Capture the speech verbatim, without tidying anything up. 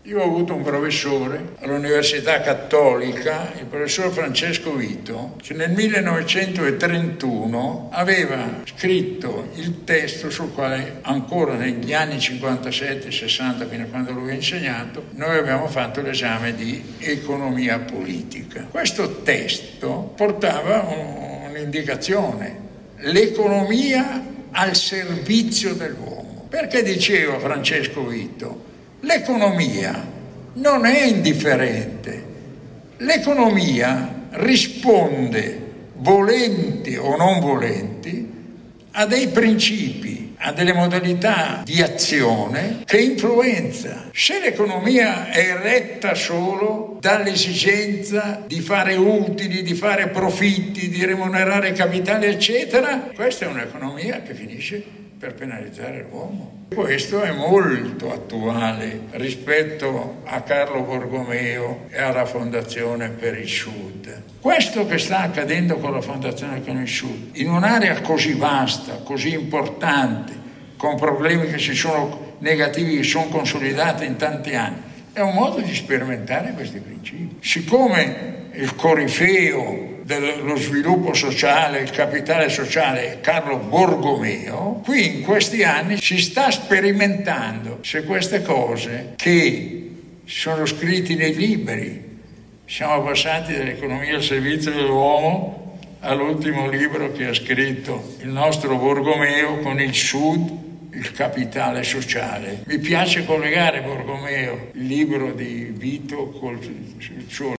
Io ho avuto un professore all'Università Cattolica, il professor Francesco Vito, che nel millenovecentotrentuno aveva scritto il testo sul quale ancora negli anni cinquantasette sessanta, fino a quando lui ha insegnato, noi abbiamo fatto l'esame di economia politica. Questo testo portava un'indicazione: l'economia al servizio dell'uomo. Perché diceva Francesco Vito? L'economia non è indifferente, l'economia risponde, volenti o non volenti, a dei principi, a delle modalità di azione che influenza. Se l'economia è retta solo dall'esigenza di fare utili, di fare profitti, di remunerare capitali, eccetera, questa è un'economia che finisce per penalizzare l'uomo. Questo è molto attuale rispetto a Carlo Borromeo e alla Fondazione per il Sud. Questo che sta accadendo con la Fondazione per il Sud, in un'area così vasta, così importante, con problemi che si sono negativi, che sono consolidati in tanti anni, è un modo di sperimentare questi principi. Siccome il corifeo dello sviluppo sociale, il capitale sociale è Carlo Borromeo, qui in questi anni si sta sperimentando se queste cose che sono scritte nei libri, siamo passati dall'economia al servizio dell'uomo all'ultimo libro che ha scritto il nostro Borromeo con il Sud, il capitale sociale. Mi piace collegare Borromeo, il libro di Vito, col suo